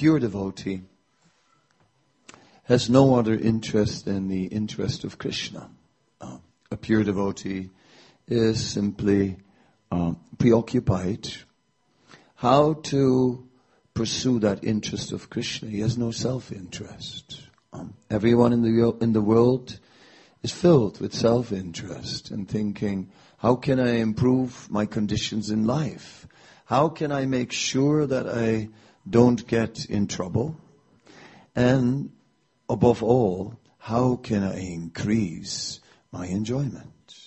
pure devotee has no other interest than the interest of Krishna. A pure devotee is simply preoccupied how to pursue that interest of Krishna. He has no self-interest. Everyone in the world is filled with self-interest and thinking, how can I improve my conditions in life? How can I make sure that I don't get in trouble? And above all, how can I increase my enjoyment?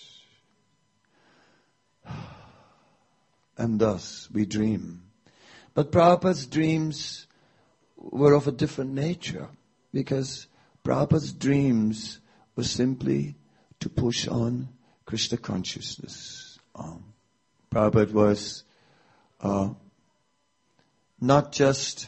And thus we dream. But Prabhupada's dreams were of a different nature, because Prabhupada's dreams were simply to push on Krishna consciousness. Prabhupada was not just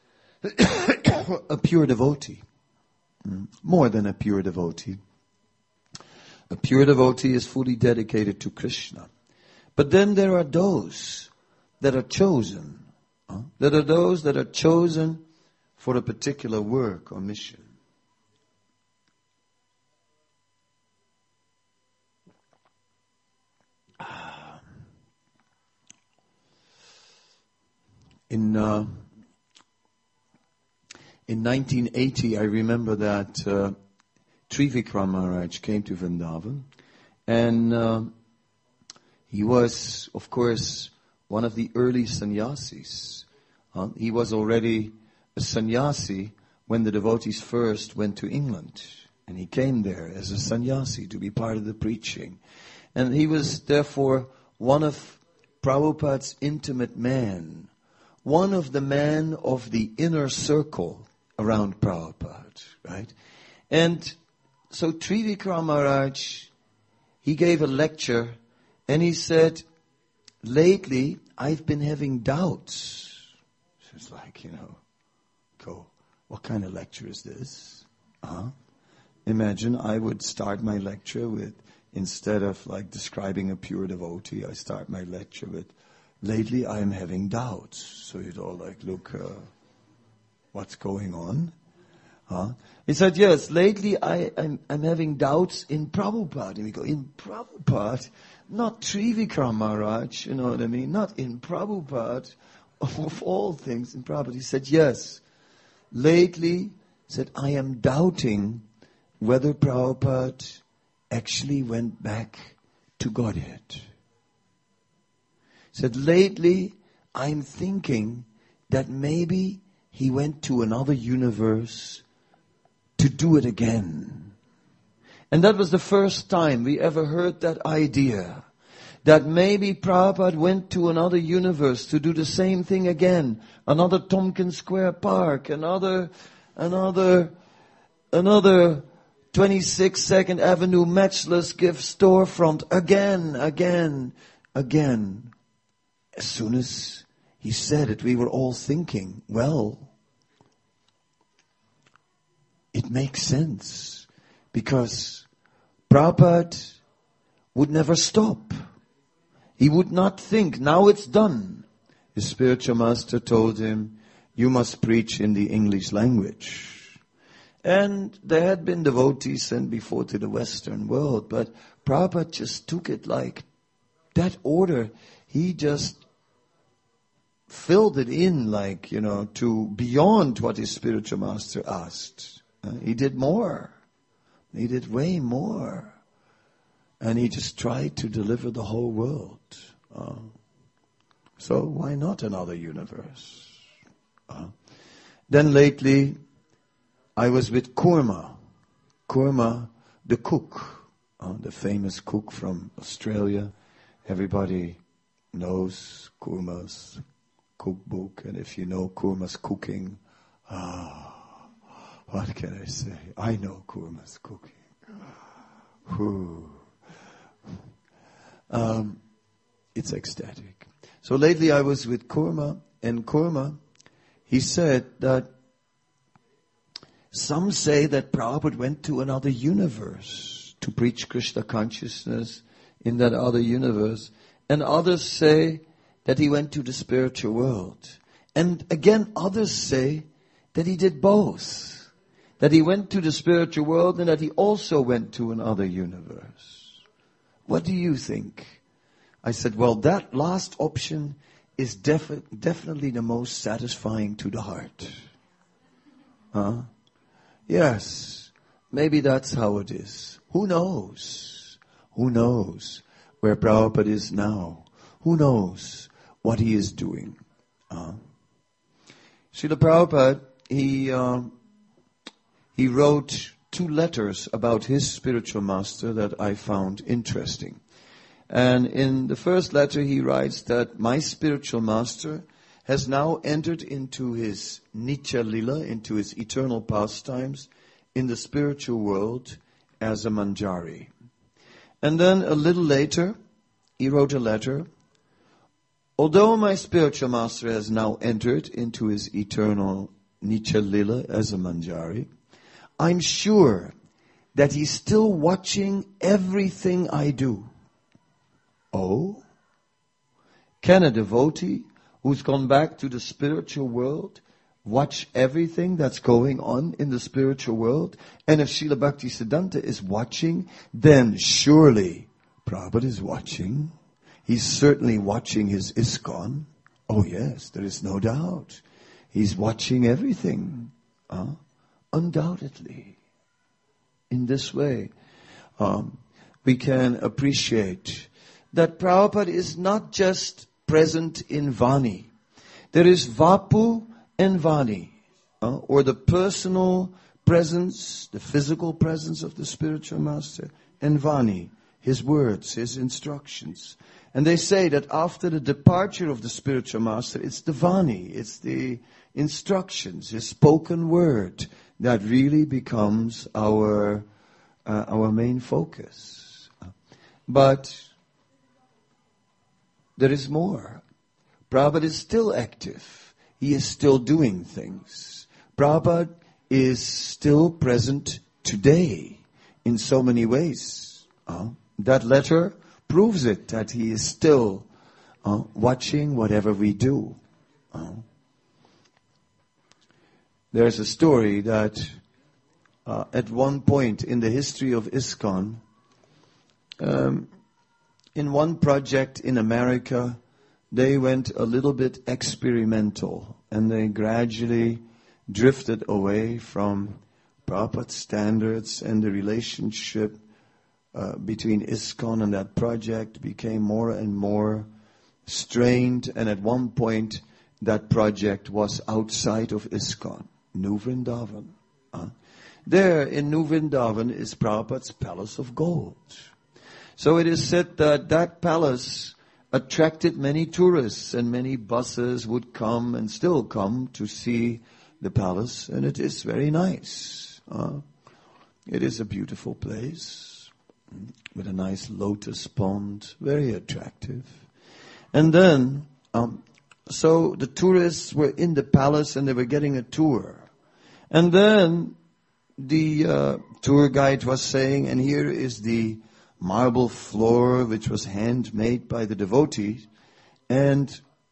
a pure devotee, more than a pure devotee. A pure devotee is fully dedicated to Krishna. But then there are those that are chosen. There are those that are chosen for a particular work or mission. In 1980, I remember that Trivikram Maharaj came to Vrindavan, and he was, of course, one of the early sannyasis. He was already a sannyasi when the devotees first went to England, and he came there as a sannyasi to be part of the preaching. And he was therefore one of Prabhupada's intimate men, one of the men of the inner circle around Prabhupada, right? And so Trivikram Maharaj, he gave a lecture, and he said, lately I've been having doubts. So it's like, go, what kind of lecture is this? Imagine I would start my lecture with, instead of like describing a pure devotee, I start my lecture with, lately I am having doubts. So you'd all like, look, what's going on? He said, yes, lately I'm having doubts in Prabhupada. And we go, in Prabhupada? Not Trivikram Maharaj, you know what I mean? Not in Prabhupada, of all things in Prabhupada. He said, yes, lately, said, I am doubting whether Prabhupada actually went back to Godhead. He said, lately, I'm thinking that maybe he went to another universe to do it again. And that was the first time we ever heard that idea, that maybe Prabhupada went to another universe to do the same thing again. Another Tompkins Square Park, another 22nd Avenue Matchless Gift storefront, again. As soon as he said it, we were all thinking, well, it makes sense, because Prabhupada would never stop. He would not think, now it's done. His spiritual master told him, you must preach in the English language. And there had been devotees sent before to the Western world, but Prabhupada just took it like that order. He just filled it in like, to beyond what his spiritual master asked. He did more. He did way more. And he just tried to deliver the whole world. So why not another universe? Then lately, I was with Kurma. Kurma, the cook, the famous cook from Australia. Everybody knows Kurma's cookbook. And if you know Kurma's cooking, what can I say? I know Kurma's cooking. It's ecstatic. So lately I was with Kurma, and Kurma, he said that some say that Prabhupada went to another universe to preach Krishna consciousness in that other universe, and others say that he went to the spiritual world. And again, others say that he did both. That he went to the spiritual world and that he also went to another universe. What do you think? I said, well, that last option is definitely the most satisfying to the heart. Huh? Yes, maybe that's how it is. Who knows? Who knows where Prabhupada is now? Who knows what he is doing? Srila Prabhupada, he wrote 2 letters about his spiritual master that I found interesting. And in the first letter he writes that my spiritual master has now entered into his Nitya Lila, into his eternal pastimes in the spiritual world as a manjari. And then a little later he wrote a letter. Although my spiritual master has now entered into his eternal Nitya Lila as a manjari, I'm sure that he's still watching everything I do. Oh? Can a devotee who's gone back to the spiritual world watch everything that's going on in the spiritual world? And if Srila Bhaktisiddhanta is watching, then surely Prabhupada is watching. He's certainly watching his ISKCON. Oh yes, there is no doubt. He's watching everything. Undoubtedly. In this way, we can appreciate that Prabhupada is not just present in Vani. There is Vapu and Vani, or the personal presence, the physical presence of the spiritual master, and Vani, his words, his instructions. And they say that after the departure of the spiritual master, it's the Vani, it's the instructions, his spoken word, that really becomes our main focus. But there is more. Prabhupada is still active. He is still doing things. Prabhupada is still present today in so many ways. That letter proves it, that he is still watching whatever we do. There's a story that at one point in the history of ISKCON, in one project in America, they went a little bit experimental and they gradually drifted away from Prabhupada standards, and the relationship between ISKCON and that project became more and more strained, and at one point that project was outside of ISKCON, New Vrindavan. There in New Vrindavan is Prabhupada's Palace of Gold. So it is said that that palace attracted many tourists, and many buses would come and still come to see the palace, and it is very nice. It is a beautiful place with a nice lotus pond, very attractive. And then, so the tourists were in the palace and they were getting a tour. And then the tour guide was saying, and here is the marble floor which was handmade by the devotees. And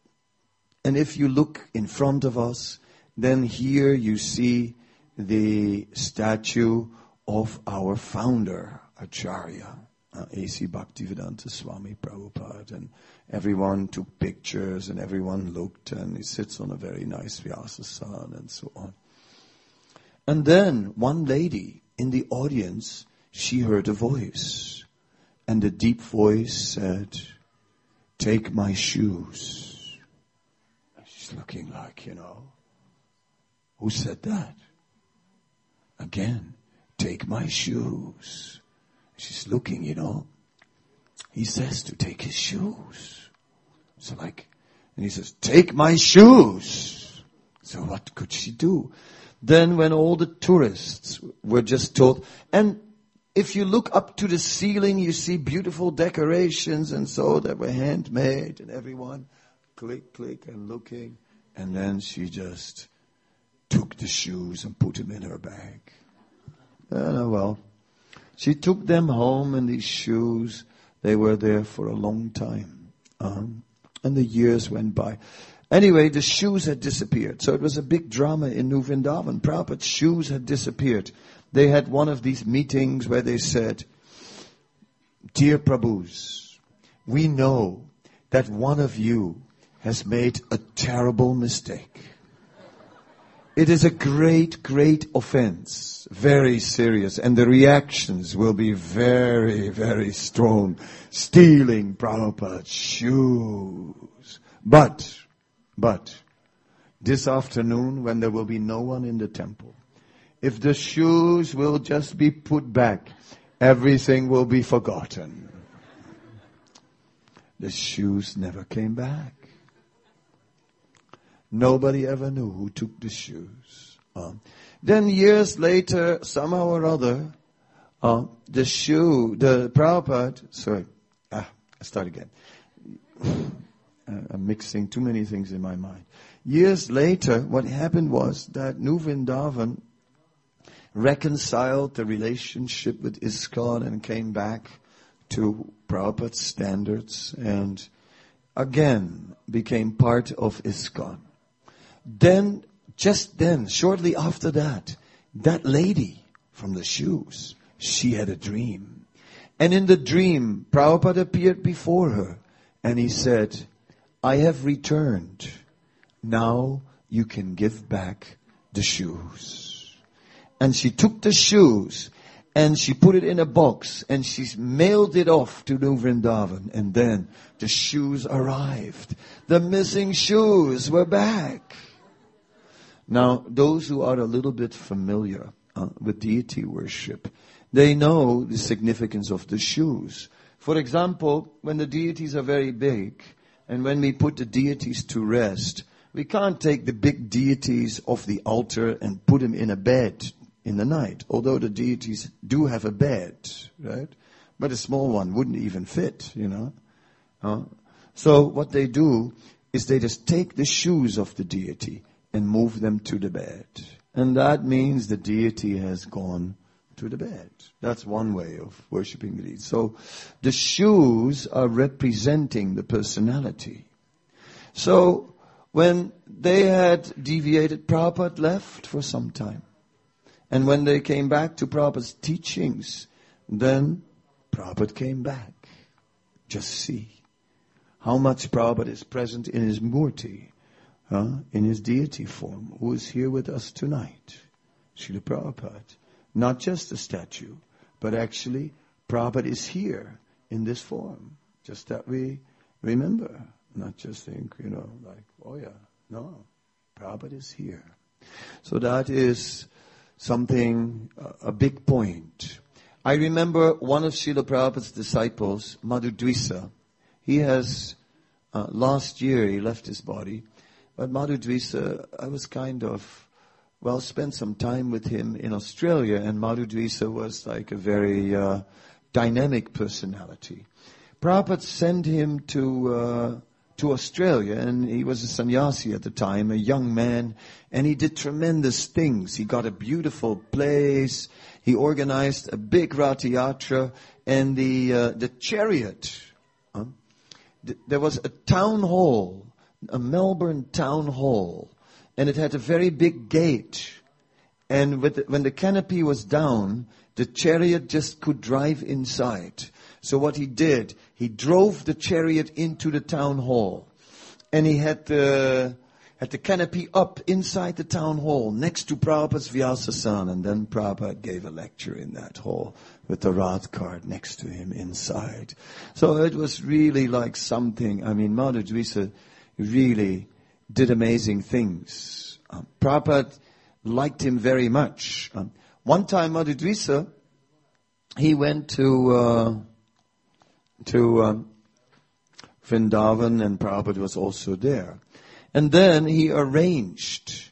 if you look in front of us, then here you see the statue of our founder, Acharya, A.C. Bhaktivedanta Swami Prabhupada. And everyone took pictures and everyone looked, and he sits on a very nice Vyasasana and so on. And then one lady in the audience, she heard a voice. And the deep voice said, "Take my shoes." She's looking like, who said that? Again, "Take my shoes." She's looking, He says to take his shoes. So and he says, "Take my shoes." So what could she do? Then when all the tourists were just told, and if you look up to the ceiling, you see beautiful decorations and so that were handmade, and everyone click and looking. And then she just took the shoes and put them in her bag. Well, she took them home, and these shoes, they were there for a long time. And the years went by. Anyway, the shoes had disappeared. So it was a big drama in New Vrindavan. Prabhupada's shoes had disappeared. They had one of these meetings where they said, "Dear Prabhus, we know that one of you has made a terrible mistake. It is a great, great offense, very serious, and the reactions will be very, very strong. Stealing Prabhupada's shoes. But, this afternoon, when there will be no one in the temple, if the shoes will just be put back, everything will be forgotten." The shoes never came back. Nobody ever knew who took the shoes. Then years later, somehow or other, the Prabhupada, I start again. I'm mixing too many things in my mind. Years later, what happened was that New Vrindavan reconciled the relationship with ISKCON and came back to Prabhupada's standards and again became part of ISKCON. Then, shortly after that lady from the shoes, she had a dream. And in the dream, Prabhupada appeared before her and he said, "I have returned. Now you can give back the shoes." And she took the shoes and she put it in a box and she mailed it off to New Vrindavan. And then the shoes arrived. The missing shoes were back. Now, those who are a little bit familiar with deity worship, they know the significance of the shoes. For example, when the deities are very big, and when we put the deities to rest, we can't take the big deities off the altar and put them in a bed in the night. Although the deities do have a bed, right? But a small one wouldn't even fit, So what they do is they just take the shoes of the deity and move them to the bed. And that means the deity has gone to the bed. That's one way of worshipping the deity. So the shoes are representing the personality. So when they had deviated, Prabhupada left for some time. And when they came back to Prabhupada's teachings, then Prabhupada came back. Just see how much Prabhupada is present in his murti. In his deity form, who is here with us tonight. Srila Prabhupada. Not just a statue, but actually Prabhupada is here in this form. Just that we remember. Not just think, oh yeah. No. Prabhupada is here. So that is something, a big point. I remember one of Srila Prabhupada's disciples, Madhudvisa. He has, last year he left his body. But Madhudvisa, I was spent some time with him in Australia, and Madhudvisa was like a very dynamic personality. Prabhupada sent him to Australia, and he was a sannyasi at the time, a young man, and he did tremendous things. He got a beautiful place, he organized a big Rath Yatra, and the chariot, there was a town hall, a Melbourne town hall, and it had a very big gate. And when the canopy was down, the chariot just could drive inside. So what he did, he drove the chariot into the town hall. And he had the canopy up inside the town hall next to Prabhupada's Vyasasana. And then Prabhupada gave a lecture in that hall with the Rath cart next to him inside. So it was really like something. Madhudvisa really did amazing things. Prabhupada liked him very much. One time Madhudvisa, he went to Vrindavan, and Prabhupada was also there. And then he arranged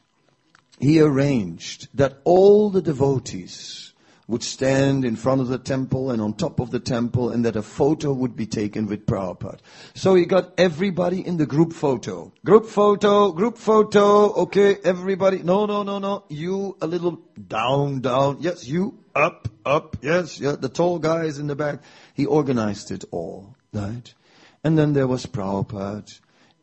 that all the devotees would stand in front of the temple and on top of the temple, and that a photo would be taken with Prabhupada. So he got everybody in the group photo. Group photo, okay, everybody. No. You a little down. Yes, you up. Yes, yeah, the tall guys in the back. He organized it all, right? And then there was Prabhupada.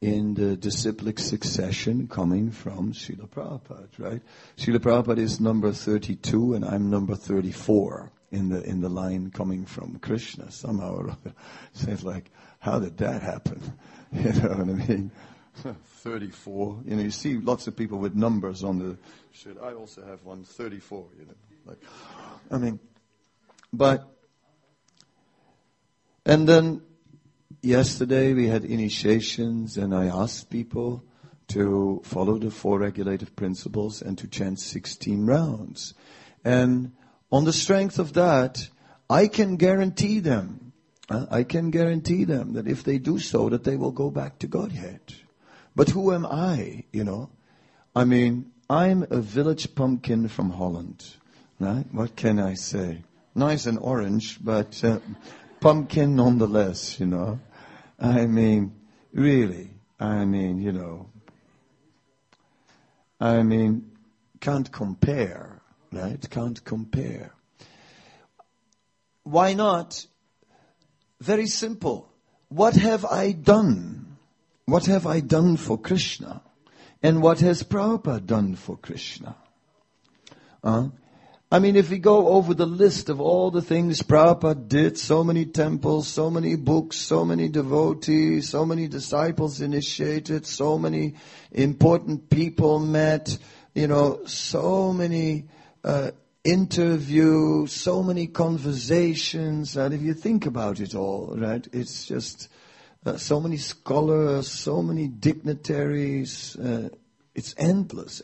in the disciplic succession coming from Srila Prabhupada, right? Srila Prabhupada is number 32 and I'm number 34 in the line coming from Krishna somehow or other. So it's like, how did that happen? You know what I mean? 34. You know, you see lots of people with numbers on the shit. I also have one, 34, you know. Like, I mean, but, and then yesterday we had initiations and I asked people to follow the 4 regulative principles and to chant 16 rounds. And on the strength of that, I can guarantee them that if they do so, that they will go back to Godhead. But who am I, you know? I mean, I'm a village pumpkin from Holland, right? What can I say? Nice and orange, but pumpkin nonetheless, you know? I mean, really, you know, can't compare, right? Can't compare. Why not? Very simple. What have I done? What have I done for Krishna? And what has Prabhupada done for Krishna? I mean, if we go over the list of all the things Prabhupada did, so many temples, so many books, so many devotees, so many disciples initiated, so many important people met, you know, so many interviews, so many conversations, and if you think about it all, right, it's just so many scholars, so many dignitaries, it's endless.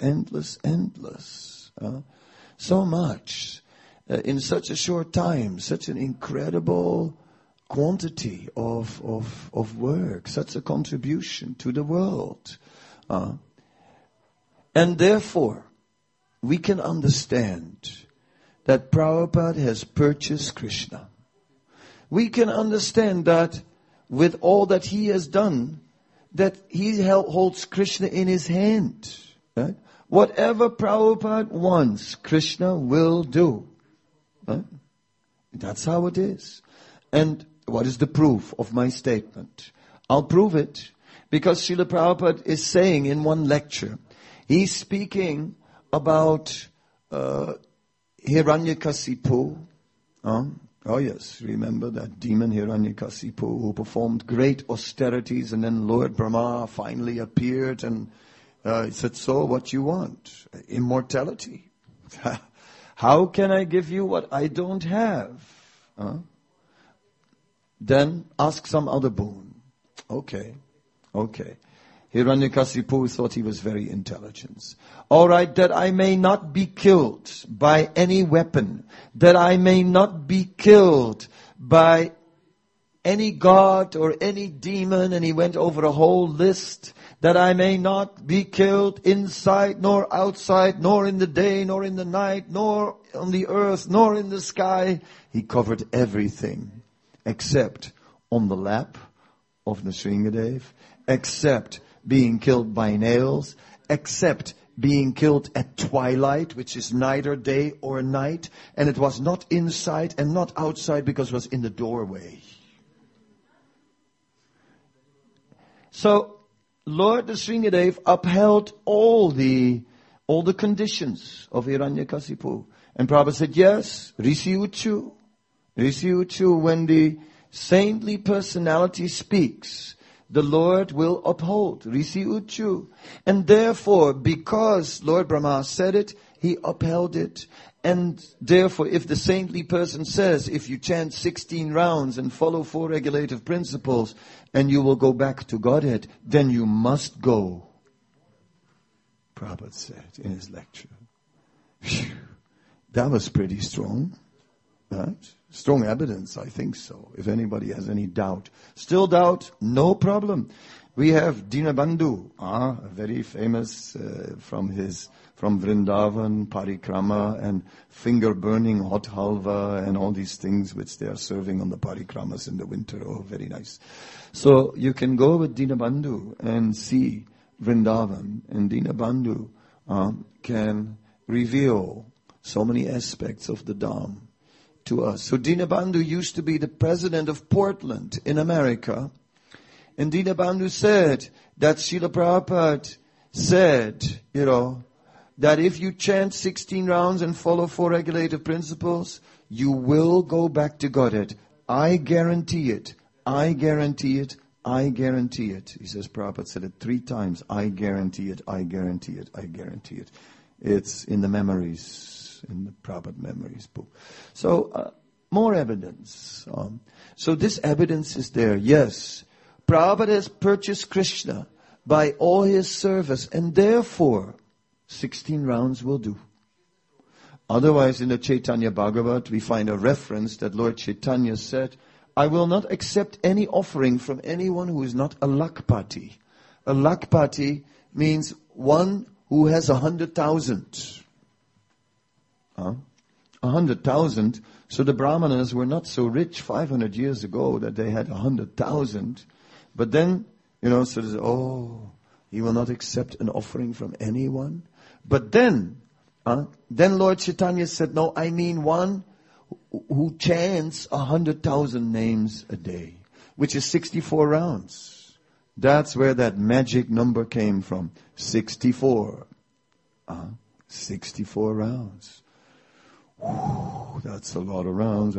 So much in such a short time, such an incredible quantity of work, such a contribution to the world. And therefore, we can understand that Prabhupada has purchased Krishna. We can understand that with all that he has done, that he holds Krishna in his hand, right? Whatever Prabhupada wants, Krishna will do. Right? That's how it is. And what is the proof of my statement? I'll prove it because Srila Prabhupada is saying in one lecture, he's speaking about Hiranyakasipu. Oh yes, remember that demon Hiranyakasipu who performed great austerities and then Lord Brahma finally appeared and he said, so what you want? Immortality. How can I give you what I don't have? Then ask some other boon. Okay. Hiranyakasipu thought he was very intelligent. All right, that I may not be killed by any weapon, that I may not be killed by any god or any demon, and he went over a whole list, that I may not be killed inside nor outside, nor in the day, nor in the night, nor on the earth, nor in the sky. He covered everything except on the lap of Nrsingadev, except being killed by nails, except being killed at twilight, which is neither day or night, and it was not inside and not outside because it was in the doorway. So, Lord Nrsingadev upheld all the conditions of Hiranyakasipu. And Prabhupada said, yes, Rishi Uchu, when the saintly personality speaks, the Lord will uphold. Rishi Uchu. And therefore, because Lord Brahma said it, he upheld it. And therefore, if the saintly person says, if you chant 16 rounds and follow 4 regulative principles, and you will go back to Godhead, then you must go. Prabhupada said in his lecture. Phew, that was pretty strong. Right? Strong evidence, I think so. If anybody has any doubt. Still doubt? No problem. We have Dinabandhu, a very famous from Vrindavan, parikrama, and finger-burning hot halva, and all these things which they are serving on the parikramas in the winter. Oh, very nice. So you can go with Dinabandhu and see Vrindavan, and Dinabandhu can reveal so many aspects of the Dham to us. So Dinabandhu used to be the president of Portland in America. And Dinabandhu said that Srila Prabhupada said, that if you chant 16 rounds and follow 4 regulative principles, you will go back to Godhead. I guarantee it. I guarantee it. I guarantee it. He says, Prabhupada said it 3 times. I guarantee it. I guarantee it. I guarantee it. It's in the memories, in the Prabhupada memories book. So, more evidence. So this evidence is there. Yes, Prabhupada has purchased Krishna by all his service, and therefore 16 rounds will do. Otherwise, in the Chaitanya Bhagavat, we find a reference that Lord Chaitanya said, I will not accept any offering from anyone who is not a Lakpati. A Lakpati means one who has 100,000. 100,000. So the Brahmanas were not so rich 500 years ago that they had 100,000. But then, so there's, he will not accept an offering from anyone. But then Lord Chaitanya said, no, I mean one who chants 100,000 names a day, which is 64 rounds. That's where that magic number came from. 64. 64 rounds. Whew, that's a lot of rounds.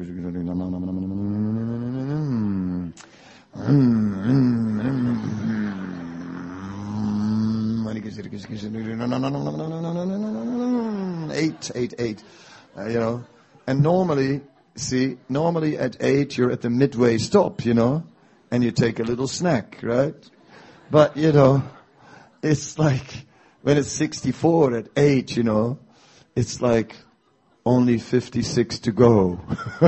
Eight. And normally at 8 you're at the midway stop, and you take a little snack, right? But, it's like when it's 64 at 8, it's like only 56 to go.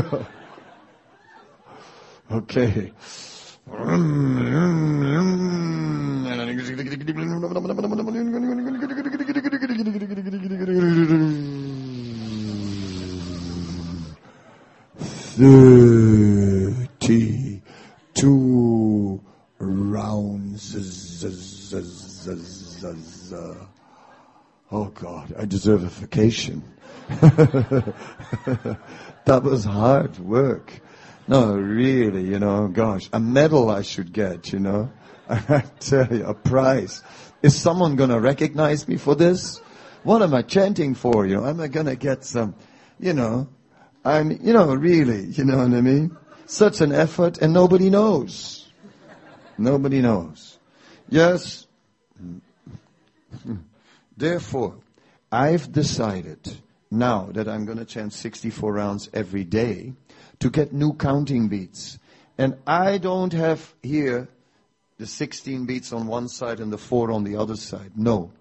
Okay. Two rounds. Oh God, I deserve a vacation. That was hard work. No, really, gosh, a medal I should get, I tell you, a prize. Is someone going to recognize me for this? What am I chanting for? Am I going to get some, really, you know what I mean? Such an effort, and nobody knows. Nobody knows. Yes. Therefore, I've decided now that I'm going to chant 64 rounds every day to get new counting beats. And I don't have here the 16 beats on one side and the 4 on the other side. No.